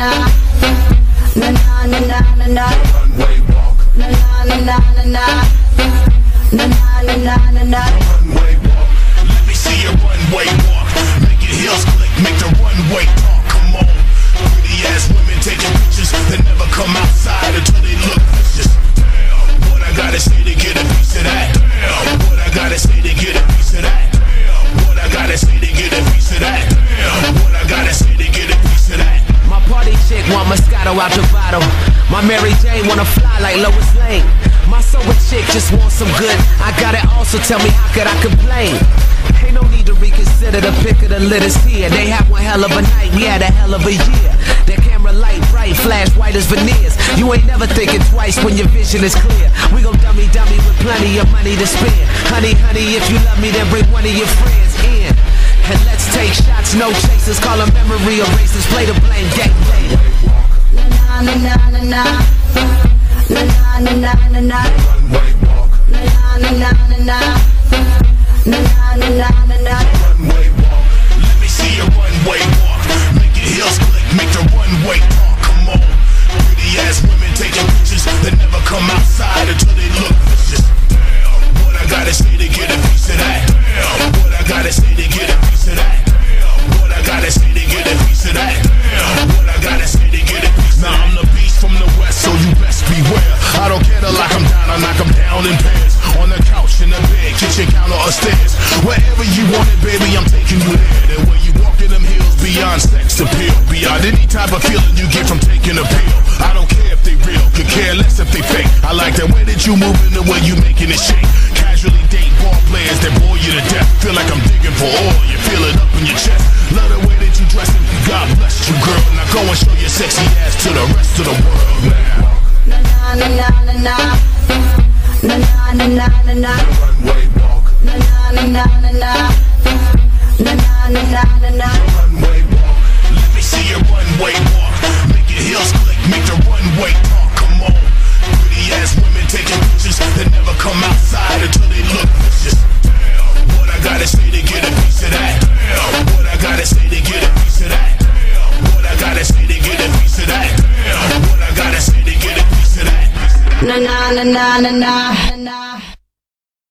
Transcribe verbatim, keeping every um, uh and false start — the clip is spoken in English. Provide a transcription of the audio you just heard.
na na na na na na na Runway walk, na na na na na na na na na na na runway walk. Let me see your runway walk. Make your heels click, make the runway talk. Come on, pretty ass women taking pictures that never come outside until they look vicious. Damn, what I gotta say to get a piece of that? Damn, what I gotta say to get a piece of that? Damn, what I gotta say to get a piece of that? Damn, what I gotta say to get a piece of that? My party chick want Moscato out the bottle. My Mary Jane wanna fly like Lois Lane. My sober chick just wants some good. I got it all, so tell me how could I complain? Ain't no need to reconsider the pick of the litters here. They had one hell of a night, we had a hell of a year. Their camera light bright, flash white as veneers. You ain't never thinking twice when your vision is clear. We gon' dummy dummy with plenty of money to spend. Honey, honey, if you love me, then bring one of your friends in. And let's take shots, no chasers. Call them memory erasers. Play the blame game later. na na na na na na na na na na na Runway walk, na na na na na na na na na na runway walk. Let me see your runway walk. Make your heels click, make the runway talk. Come on, pretty ass women taking pictures that never come outside until they look vicious. Damn, what I gotta say to get a piece of that? Damn, what I gotta say to get a piece of that? Damn, what I gotta say to get a piece of that? Damn, what I gotta say to get a piece of that? Now I'm the beast from the west, so you best beware. I don't care to lock 'em down, I knock 'em down in pairs. On the couch, in the bed, kitchen counter or stairs. Wherever you want it, baby, I'm taking you there. The way you walk in them hills, beyond sex appeal. Beyond any type of feeling you get from taking a pill. I don't care if they real, could care less if they fake. I like the way that you move and the way you making it shake. Casually date ball players that bore you to death. Feel like I'm digging for oil, you feel it up in your chest. Love the way that you dressing, God bless you, girl. Now go and show your sexy ass to the rest of the world now. na na na na na na na na na na na Runway walk, na na na na na na na na na na na runway walk. Let me see your runway walk. Make your heels click, make the runway talk. Come on, pretty ass women taking pictures that never come outside until they look vicious. Damn, what I gotta say to get a piece of that? Damn, what I gotta say to get a piece of that? Damn, what I gotta say to get a piece of that? Damn, what I gotta say to get a piece of that? na na na na na na